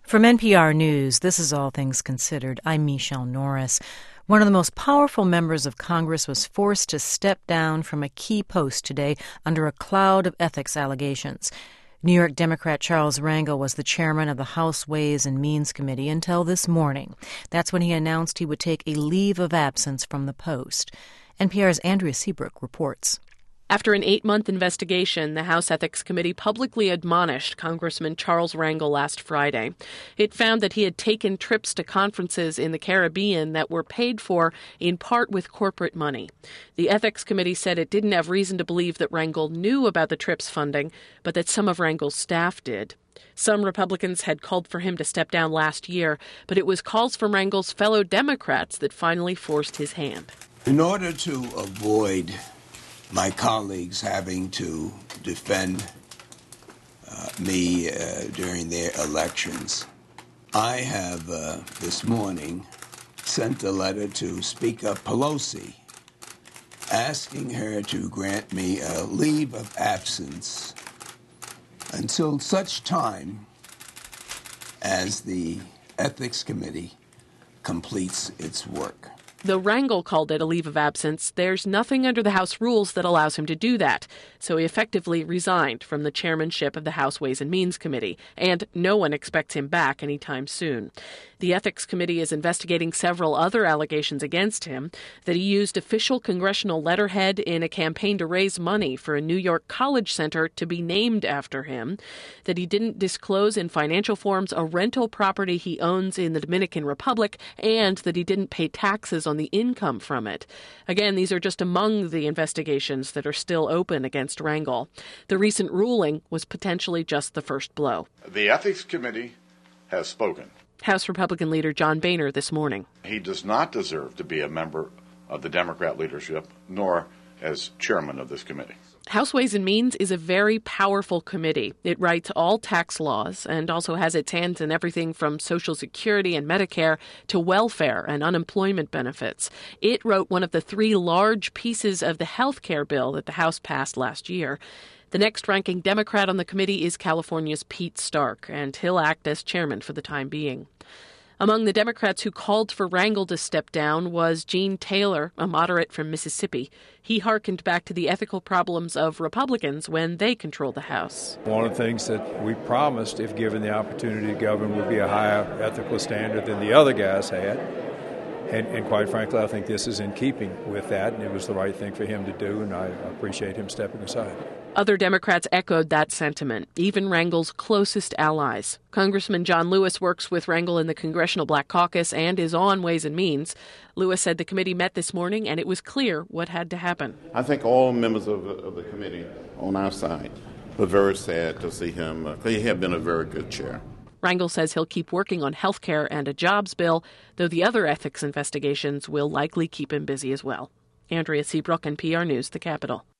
From NPR News, this is All Things Considered. I'm Michelle Norris. One of the most powerful members of Congress was forced to step down from a key post today under a cloud of ethics allegations. New York Democrat Charles Rangel was the chairman of the House Ways and Means Committee until this morning. That's when he announced he would take a leave of absence from the post. NPR's Andrea Seabrook reports. After an 8-month investigation, the House Ethics Committee publicly admonished Congressman Charles Rangel last Friday. It found that he had taken trips to conferences in the Caribbean that were paid for in part with corporate money. The Ethics Committee said it didn't have reason to believe that Rangel knew about the trips funding, but that some of Rangel's staff did. Some Republicans had called for him to step down last year, but it was calls from Rangel's fellow Democrats that finally forced his hand. In order to avoid my colleagues having to defend me during their elections, I have this morning sent a letter to Speaker Pelosi asking her to grant me a leave of absence until such time as the Ethics Committee completes its work. Though Rangel called it a leave of absence, there's nothing under the House rules that allows him to do that, so he effectively resigned from the chairmanship of the House Ways and Means Committee, and no one expects him back anytime soon. The Ethics Committee is investigating several other allegations against him, that he used official congressional letterhead in a campaign to raise money for a New York college center to be named after him, that he didn't disclose in financial forms a rental property he owns in the Dominican Republic, and that he didn't pay taxes on the income from it. Again, these are just among the investigations that are still open against Rangel. The recent ruling was potentially just the first blow. The Ethics Committee has spoken. House Republican leader John Boehner this morning. He does not deserve to be a member of the Democrat leadership, nor as chairman of this committee. House Ways and Means is a very powerful committee. It writes all tax laws and also has its hands in everything from Social Security and Medicare to welfare and unemployment benefits. It wrote one of the 3 large pieces of the health care bill that the House passed last year. The next-ranking Democrat on the committee is California's Pete Stark, and he'll act as chairman for the time being. Among the Democrats who called for Rangel to step down was Gene Taylor, a moderate from Mississippi. He hearkened back to the ethical problems of Republicans when they controlled the House. One of the things that we promised, if given the opportunity to govern, would be a higher ethical standard than the other guys had. And quite frankly, I think this is in keeping with that, and it was the right thing for him to do, and I appreciate him stepping aside. Other Democrats echoed that sentiment, even Rangel's closest allies. Congressman John Lewis works with Rangel in the Congressional Black Caucus and is on Ways and Means. Lewis said the committee met this morning and it was clear what had to happen. I think all members of the committee on our side were very sad to see him. He had been a very good chair. Rangel says he'll keep working on health care and a jobs bill, though the other ethics investigations will likely keep him busy as well. Andrea Seabrook, NPR News, the Capitol.